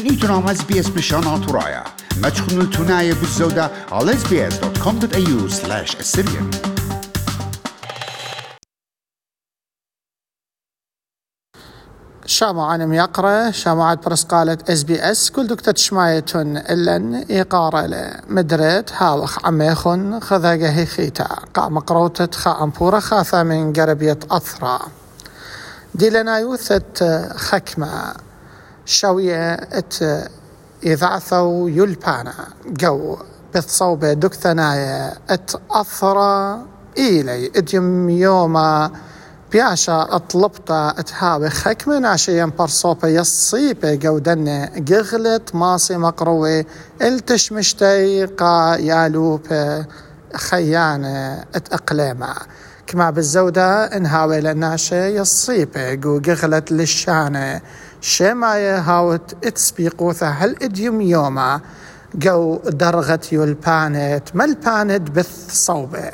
نيتنا اس بي اس بشانات ورايا ما تخنوا التناية بالزودة على sbs.com.au/Assyrian. شامعان ميقرة شامعات برسقالة SBS كل دكتور شمايتون إلن إيقارة مدريد هاوخ عميخن خذاقه هيخيتا قا مقروتة خا أمبورة خاثة من قربية أثرى دي لنا يوثة خكمة شوية إذاثو يلبانا جو بتصوبة دكتناية أثرى إيلي إديم يوما بياشا أطلبتا أتهاوي خكمة ناشيا برصوبة يصيبة جودنة جغلت ماسي مقروي التشمشتي قا يالوب خيانة اتأقليما كما بالزودة انهاوي لناشي يصيبة جو جغلت للشانة شما يهاوت اتسبيقوثا هل اديوم يوما جو درغت يلبانت ملبانت بث صوبة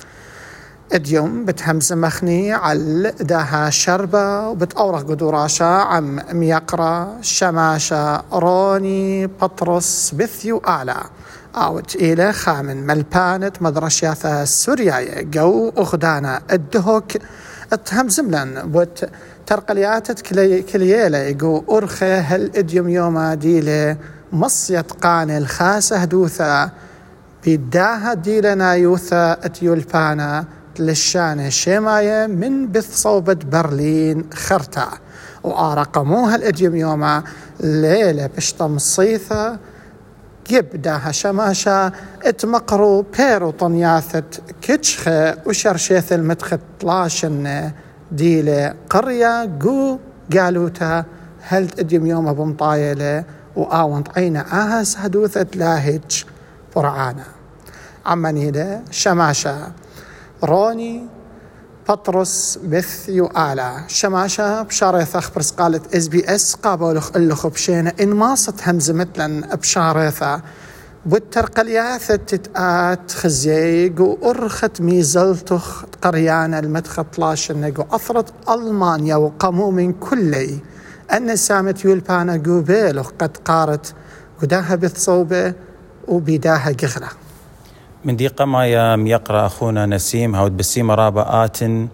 اديوم بتهمز مخني على داها شربة وبتأورق قدوراشا عم ميقرا شماشا روني بطرس بثيو آلا آوت إلى خامن ملبانت مدرشياثا سوريايا جو أخدانا الدهوك اتهمز ملن بوت ترقلياتت كليالة يقو أرخي هل اديوم يوما ديلي مصيت قاني الخاسة دوثا بيداها ديلنا يوثا اتيولبانا للشانة شماية من بث صوبة برلين خرتا وآرقموها الاديوم يوما ليلة بشتم صيثة يبداها شماشا اتمقرو بيرو طنياثة كتشخة وشرشيث المدخت لاشن ديلة قرية قو قالوتا هل اديوم يوما بمطايلة وآونت عينا آهس هدوثة لاهج برعانا عمانيدة شماشا روني بطرس بثيو آلا شماشا بشاريث أخبرس قالت SBS قابلوخ اللخو بشينا إن ماصت همزمتلن بشاريثا بالترقلياثة تتآت خزيق وأرخت ميزلتخ قريانا المدخط لاشنق وأثرت ألمانيا وقاموا من كلي أن سامت يولبانا قوبيلوخ قد قارت قداها بثصوبة وبداها قغلة من دي قما يقرأ أخونا نسيم هاود بسيمة رابا آتن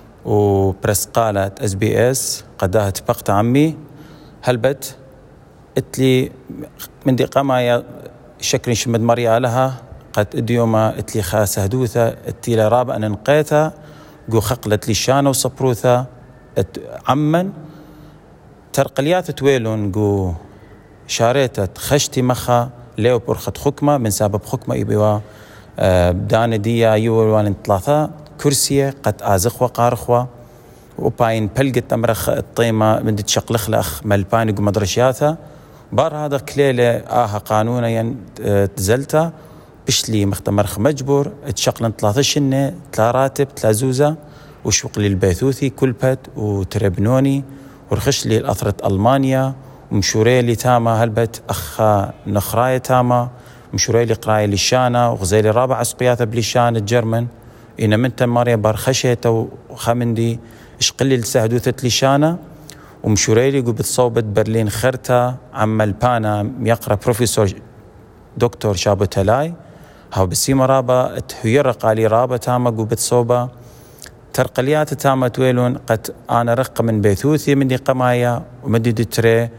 وبرسقالة SBS قداها تبقت عمي هلبت اتلي من دي قما شكري شمد مريا لها قد اديوما اتلي خاسة هدوثة اتلي رابا أن نقيتها قو خقلت لي شانة وصبروثة عمن ترقليات تويلون قو شاريتت خشتي مخا ليو برخت خكمة من سبب خكمة يبوا بدان ديا يوالوان ثلاثة كرسية قد آزخ وقارخوا وباين بلقت أمرخ الطيمة من تشقلخ لأخ ملباني ومدرشياثا بار هذا كليلة قانونا تزلتا بشلي مختمرخ مجبور تشقلن ثلاثة شنة ثلاثة راتب ثلاثة زوزة وشوق لي البيثوثي كلبت وتربنوني ورخش لي الأثرة ألمانيا ومشوري لي تاما هلبت أخا نخراية تاما مشوري لي قراية للشانة وغزيلي رابع عسقياثة بليشان الجرمن إن من تماريا بارخشية وخامندي اشقلي لسهدوثة ليشانة ومشوري لي قبت صوبة برلين خرتا عم البانا يقرأ بروفيسور دكتور شابو تلاي هاو بسيمة رابا تهير قالي رابا تاما قبت صوبة ترقليات تاما تويلون قد أنا رق من بيثوثي من دي قمايا ومدي دتري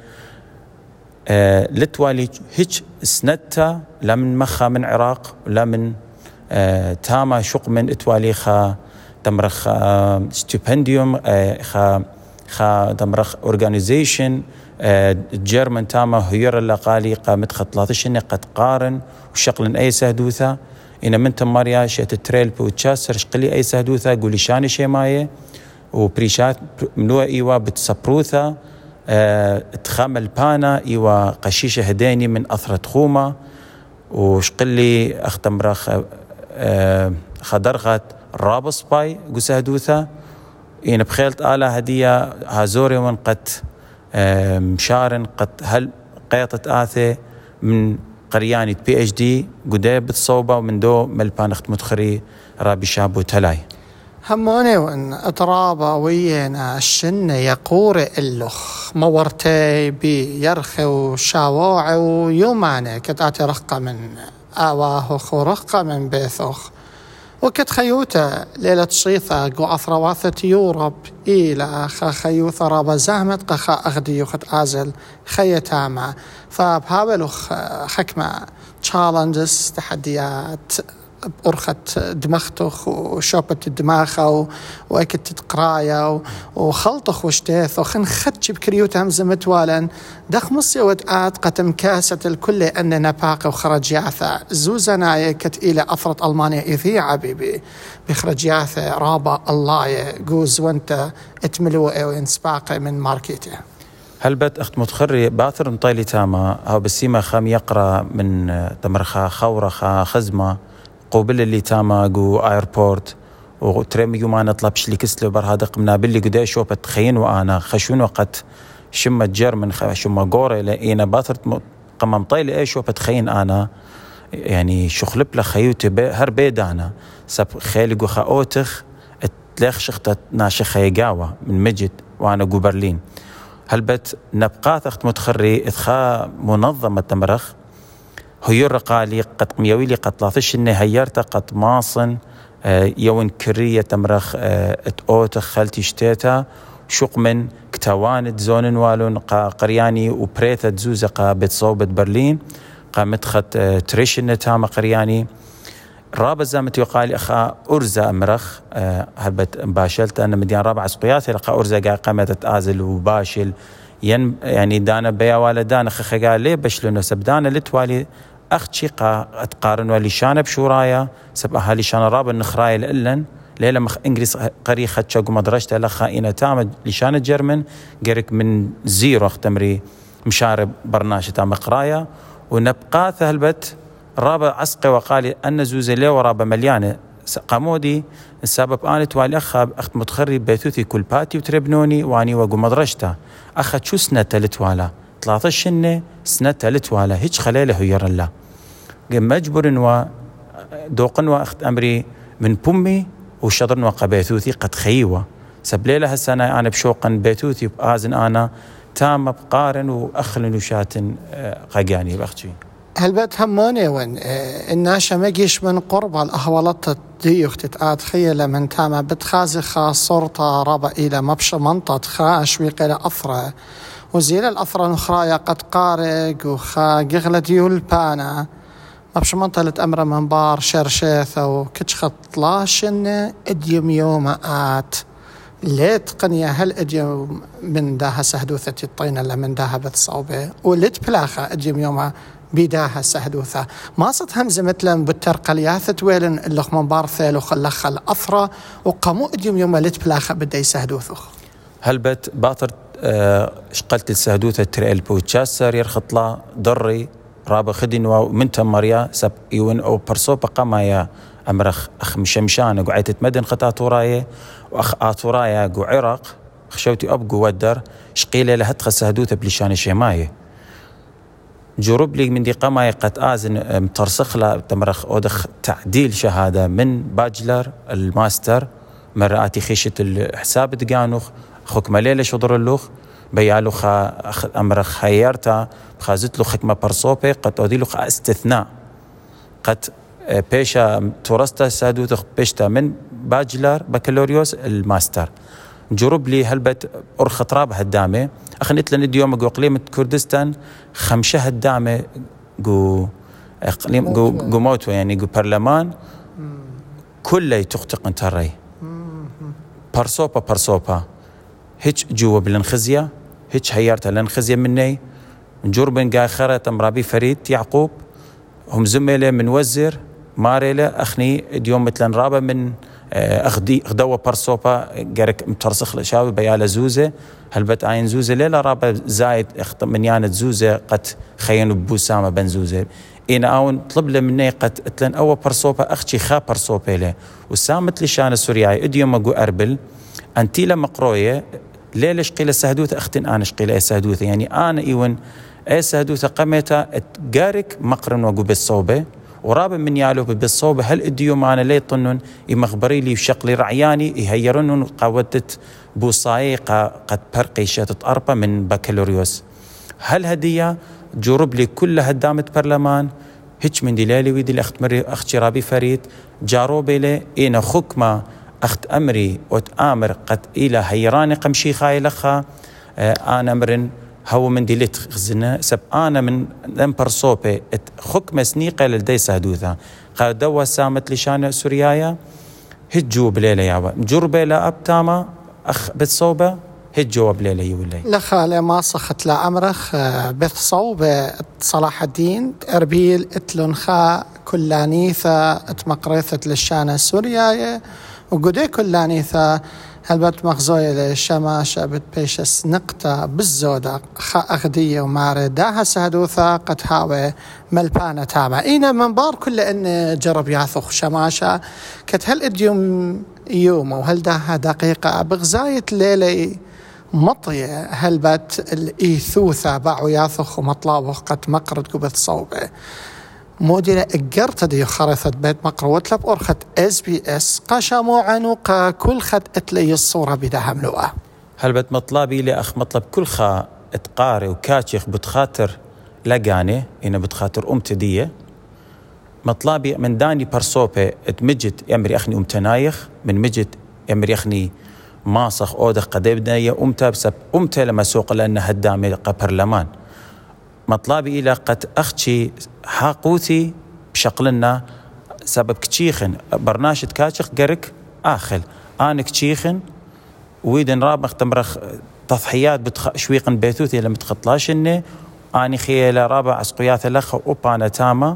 لتوالي هيج سنتا لا من مخا من عراق ولا من تاما شق من اتواليخا تمرخ ستيبنديوم خا تمرخ اورجانيزيشن جيرمان تاما هير اللقالي قامت خطلاتشن قد قارن وشقلن اي سهدوثا إن من تماريا شيت التريل بوتشاسر شقلي أي سهدوثا قولي شاني شيماية وبريشات منوع إيوا بتسبروثا تخام البانا إيوا قشيشة هديني من أثرة خومة وشقلي أختمرخ خدرغت رابص باي قو سهدوثا إن بخيلت آلا هدية هازوري من قد مشارن قد هل قيطة آثي من قرياني PhD قدي بالصوبة ومن دو ملبان اخت متخري رابي شابو تلاي هموني وان اترابا وينا الشنة يقور اللخ مورتي بيرخي وشاوعي ويوماني كتاتي رقة من آواهخ ورقة من بيثخ وكت خيوتا ليلة صيثة قو أثرواثة يورب إلى خيوثة رابا زهمت قخا أغدي يخت آزل خيتاما فبهابلوخ حكمة تشالنجز تحديات بأرخت دمختخ وشوبة الدماغ وأكت تقرايا وخلطخ وشتيث وخن خدش بكريوتا همزة متوالا دخ مصي ودقات قتم كاسة الكل أن نباقة وخرجياثة زوزنا كت إلى أفرط ألمانيا إذي عبيبي بخرجياثة رابا الله جوز وانت اتملوه وينسباقه من ماركيته. هل بت أخت متخري باثر مطيلي تاما أو بسيما خام يقرأ من تمرخا خورخا خزمة قوبل اللي تاما جو ايربورت وترمي ما نطلبش لي كسلو برهادق منا باللي قداش شوبت خين وانا خشون وقت شمة جرمن شمة قوري لأينا باثرت قمم طيلي ايش شوبت خين انا يعني شخلب لخيوتي هر بيدانا سب خيلي خا اوتخ تلاخ شخت ناشي خيقاوة من مجد وانا جو برلين. هل بت نبقات اخت متخري اتخا منظمة تمرخ هيور قالي قد ميويلي قد لاثش إني هيرت قد ماصن يوين كرية تمرخ اتأوتخ خلتي شتيتا شوق من كتوانت زونن والون قرياني وبريثة زوزة قا بتصوبة برلين قا متخت تريشن تاما قرياني رابع زامتي وقالي أخا أرزا أمرخ هلبت باشلت أنا مديان رابع سقياتي لقا أرزا قا قامت تآزل وباشل يعني دانا بيا والدانا خخا ليه بشلونه سبدانا لتوالي أختشي أتقارن والي شانة بشورايا سب أهالي شانة رابا النخرايا لإلن ليلة مخ إنجليز قري خدشا قو مدرجة لخائنة تامة لشانة جرمن قريك من زيرو اختمري مشارب برناشة تامة قرايا ونبقى ثهلبت رابا عسقي وقالي أن زوزي ليه ورابا مليانة قامودي السبب أنا توالي أخت متخري بيتوثي كل باتي وتربنوني واني وقو مدرجته أخت شو سنة لتوالا 13 سنة لتوالا هيج خليله هير الله مجبر ودوقن وأخت أمري من بمي وشطرن وقبيتوثي قد خيوة سبليلة هالسنة أنا بشوقا بيتوثي بآزن أنا تام بقارن وأخلن وشاتن قاقاني بأختي. هل بيت هموني وين الناشا مجيش من قرب الأهوالات ديوخ تتقاد خيلة من تاما بتخازي خا صورتا رابا إلى مبش منطط خا أشويق إلى أثرة وزيل الأثرة نخرايا قد قارق وخا قغلة ديول بانا مبش منطلة أمر من بار شرشيثة وكتش خطلاشن اديم يوم آت ليت قنية هل اديم من داها سهدوثة الطينة اللي من داها بتصوبة وليت بلاخة اديم يوم بيداها سهدوثة ما صد همزة مثلا بالترقلياثة ويلن اللخ من بار ثيلو خلخ الأثرة وقامو اديم يوم ليت بلاخة بدأي سهدوثخ. هل بت باطر شقلت السهدوثة تريل بوتشاسر يرخطلا ضري رابا خدين ومن تمريا سب يون أو برصوبة قمايا أمرخ أخ مشمشان قعيت مدن خطا توراية وأخ آتورايا قو عراق خشوتي أب قو ودر شقيلة لهتخ السهدوثة بلشان شيماية جروب لي من دي قمايا قد آزن مترسخ لا تمرخ أودخ تعديل شهادة من باجلر الماستر مراتي خيشة الحساب دقانوخ خوك مليلة شضر اللوخ بيالو أمرخ خيارتا خازت له حكمة برصوبة قد أودي له استثناء قد بيشا تورستا سادوت بيشتا من باجلر بكالوريوس الماستر جرب لي هلبت أرخط راب هدامة أخنت لنا اليوم جو إقليم كردستان 5 هدامة جو إقليم جو موتو يعني جو برلمان كله تختق انتري برصوبة هيج جوا بالانخزية هيج هيارتا الانخزية مني نجربن قا خرة مرابي فريد يعقوب هم زميلة من وزر ماريلة أخني اليوم مثلا رابا من أخدوة برصوبة قارك مترسخ لشاوي بيالة زوزة هلبت عين زوزة ليلة رابا زايد من يانة زوزة قد خيانوا بوسامة بن زوزة إنا أون طلب له مني قد اتلن أول برصوبة أختي خا برصوبة له وسامت لشان السورياي اليوم أقو أربل أنتي لما قروية ليلة شقيلة سهدوثة أختن أنا شقيلة سهدوثة يعني أنا إيون أي سهدوثة قمتها تقارك مقرن وقو بالصوبة ورابع من يالو بالصوبة هل اديو معنا لي طنن يمخبري لي وشقلي رعياني يهيرنن قودت بوصاي قد برقي شاتت أربا من بكالوريوس هل هدية جرب لي كل هدامة برلمان هيك من دلالي ويدي الأخت رابي فريد جاروبي لي إينا خكمة أخت أمري وتآمر قد إلى هيراني قمشي خاي لخا أنا مرن هو من ديلت خزنة سب أنا من لمبر صوبي خكمة سنيقة للدي سهدوثا قد دوا سامت لشان سوريايا هجو بليلة يابا جربي لا أبتاما أخ بتصوبة هجو بليلة يولي لخالة ما صخت لأمرخ بتصوبة صلاح الدين أربيل اتلنخا كلانيثة اتمقريثة للشانة سوريايا وقدي كلانيثة هلبت مغزوية للشماشة بتبيشس نقطة بالزودة خا أغدية ومارداها سهدوثة قد هاوي ملبانة تامة إينا من بار كل إن جرب ياثخ شماشة كت هل إديوم يوم وهل داها دقيقة بغزاية ليلة مطية هلبت الإيثوثة باعو ياثخ ومطلابه قد مقرد قبث صوبة مودينا اقرت دي خريطة بيت مقروت لب أرخت SBS قاشامو عنوقا كل خد اتلي الصورة بدها ملوءة هل بت مطلبي لأخ مطلب كل خا اتقاري وكاتشيخ بتخاطر لقاني إنا بتخاطر أمتدية مطلبي من داني برصوبة اتمجد يمري أخني أمتنايخ من مجد يمري أخني ماسخ أودخ قديبنا يا أمتا بسب أمتا لما سوق لأن هدامي قبرلمان مطلبي إلى قد أختي حاقوتي بشقلنا سبب كتشيخن برناشة كاتشخ قرك آخل أنا كتشيخن ويدن راب مختمرخ تضحيات شويقن بيتوثي لما تخطلاش إني أني خيالة رابع عسقيات لخ وأبانا تاما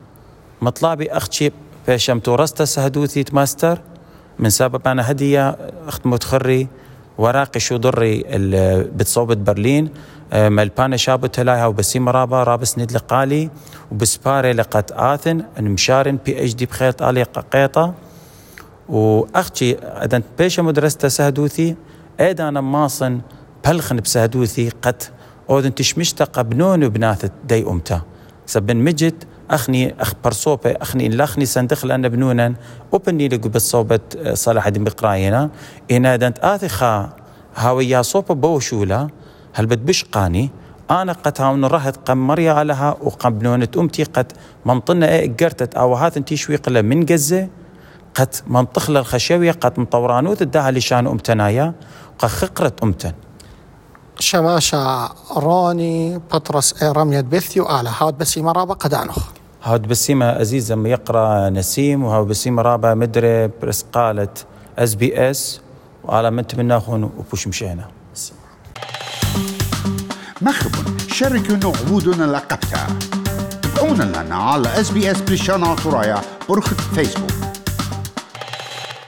مطلبي أختي بيشم تورستا سهدوثي تماستر من سبب أنا هدية أخت متخري وراقي شو ضري بتصوبة برلين ملبانة شابو تلاها وبسيم رابس ند لقالي وبسباري لقد آثن مشارن PhD بخيط آلي قيطة وأختي أدن بيشة مدرسة سهدوثي أيضا أنا ماصن بلخن بسهدوثي قد أودن تشمشتق بنون وبناثت دي أمتا سبن مجد أخني أخبر صوبة أخني لأخني سندخل أن بنونا وبني لقو بالصوبة صلاح الدين بقراينا إنا دانت آثخا هاويا صوبة بوشولا هل بتبشقاني أنا قد هاون رهد قمريا علىها وقبنونة أمتي قد منطنة قرتت أو هات انتي شوي قلة من قزة قد منطخل الخشوية قد مطورانوت الداها لشان أمتنايا قد خقرت أمتن شماشة روني بطرس رمية بثيو آلة هاد بسيمة رابا قدانخ هاد بسيمة عزيز لما يقرأ نسيم وهاد بسيمة رابا مدري برس قالت SBS وعلى منت مناخون وبوش مشينا مخبن شاركونا عبودنا لقبتها تابعونا لنا على SBS بريشانا ترايا برخة فيسبوك